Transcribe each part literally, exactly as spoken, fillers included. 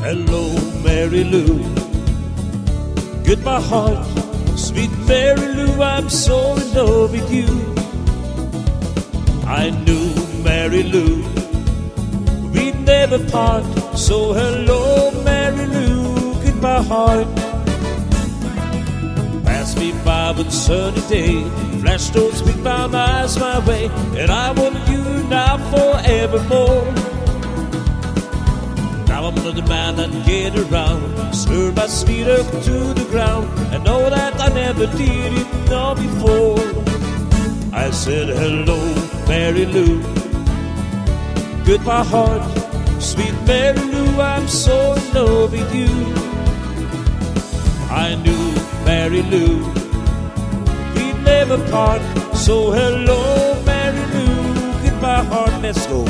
Hello, Mary Lou. Goodbye, heart. Sweet Mary Lou, I'm so in love with you. I knew, Mary Lou, we'd never part. So hello, Mary Lou, goodbye, heart. Pass me by one sunny day, flash those big brown eyes my way, and I want you now forevermore. Now I'm another man that get around, stir my sweet earth to the ground, and know that I never did it know before. I said hello, Mary Lou, goodbye, heart. Sweet Mary Lou, I'm so in love with you. I knew, Mary Lou, we'd never part. So hello, Mary Lou, goodbye, heart. Let's go.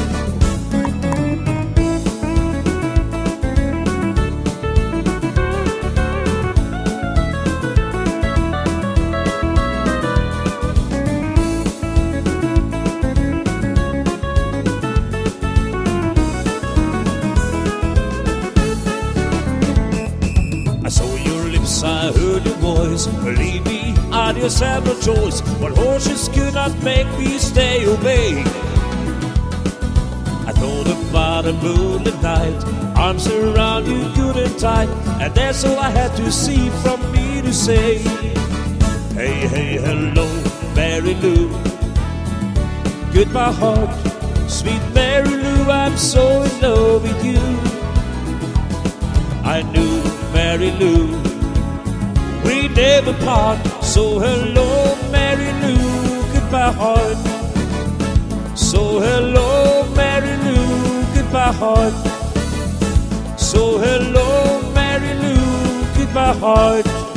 I heard your voice. Believe me, I just have no choice. But horses could not make me stay away. I thought about a moonlit night, arms around you good and tight, and that's all I had to see from me to say. Hey, hey, hello, Mary Lou, goodbye, heart. Sweet Mary Lou, I'm so in love with you. I knew, Mary Lou, we never part. So hello, Mary Lou, goodbye, heart. So hello, Mary Lou, goodbye, heart. So hello, Mary Lou, goodbye, heart.